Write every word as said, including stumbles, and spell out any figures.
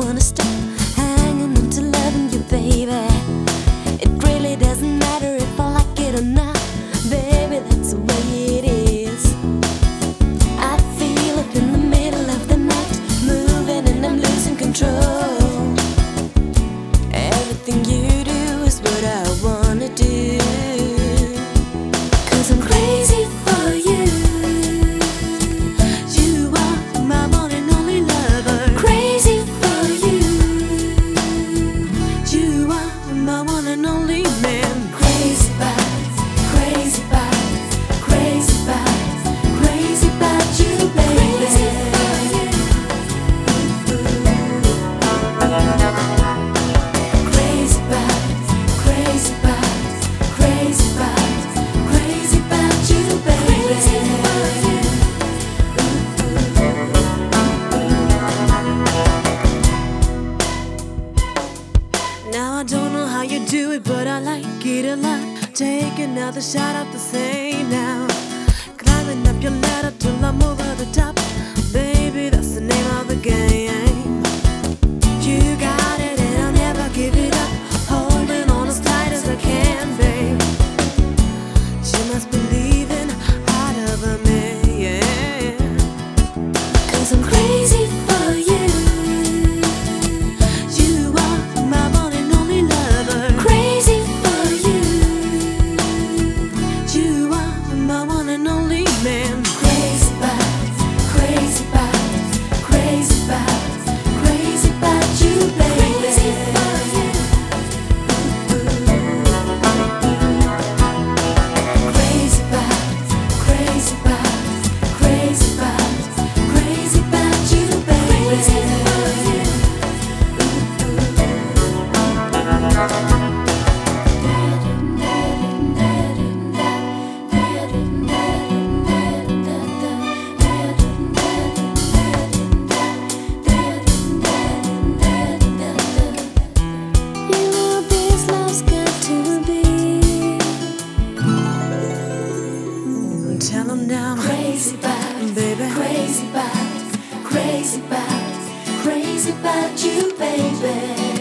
wanna stop hanging on to loving you, baby. It really doesn't matter if I like it or not, baby, that's the way it is. I feel it in the middle of the night, moving and I'm losing control. Everything you do is what I wanna do, 'cause I'm crazy for you. You are my one and only lover. Crazy for you. You are my one and only man. Crazy about, crazy about, crazy about, crazy about you, baby. Crazy for you. Crazy about, crazy about, crazy about, crazy about you, baby. Crazy for you. Now I don't know how you do it, but I like it a lot. Take another shot of the same now. Climbing up your ladder till I'm over the top. Baby, that's the name of the game. You got it and I'll never give it up. Holding on as tight as I can, babe. You must be leaving out of me, yeah. 'Cause I'm crazy for you. You are my one and only lover. Crazy for you. You are my one and only man. Crazy about, crazy about, crazy about, crazy about you, baby. Crazy for you. Crazy about, crazy about, crazy about, crazy about you, baby. Crazy for you. You know this love's got to be. Tell 'em now. Crazy about, baby. Crazy about, crazy about, crazy about you, baby.